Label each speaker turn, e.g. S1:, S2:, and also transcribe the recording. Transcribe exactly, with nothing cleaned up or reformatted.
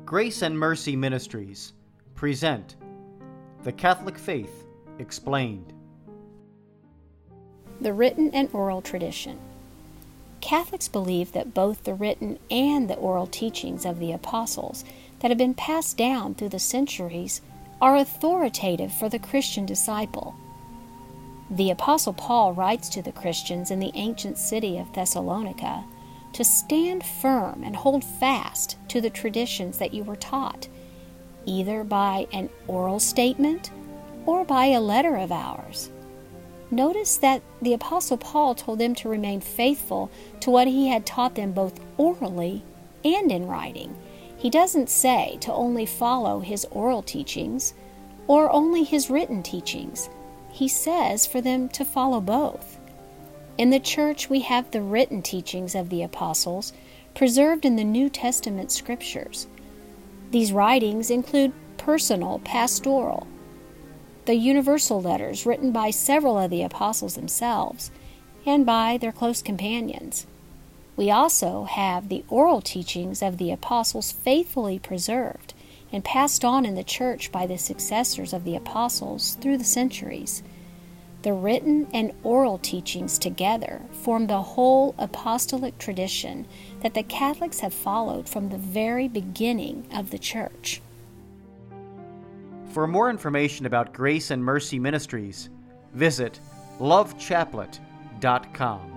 S1: Grace and Mercy Ministries present The Catholic Faith Explained.
S2: The written and oral tradition. Catholics believe that both the written and the oral teachings of the apostles that have been passed down through the centuries are authoritative for the Christian disciple. The Apostle Paul writes to the Christians in the ancient city of Thessalonica to stand firm and hold fast to the traditions that you were taught, either by an oral statement or by a letter of ours. Notice that the Apostle Paul told them to remain faithful to what he had taught them both orally and in writing. He doesn't say to only follow his oral teachings or only his written teachings. He says for them to follow both. In the Church, we have the written teachings of the apostles preserved in the New Testament scriptures. These writings include personal, pastoral, the universal letters written by several of the apostles themselves and by their close companions. We also have the oral teachings of the apostles faithfully preserved and passed on in the Church by the successors of the apostles through the centuries. The written and oral teachings together form the whole apostolic tradition that the Catholics have followed from the very beginning of the Church.
S1: For more information about Grace and Mercy Ministries, visit love chaplet dot com.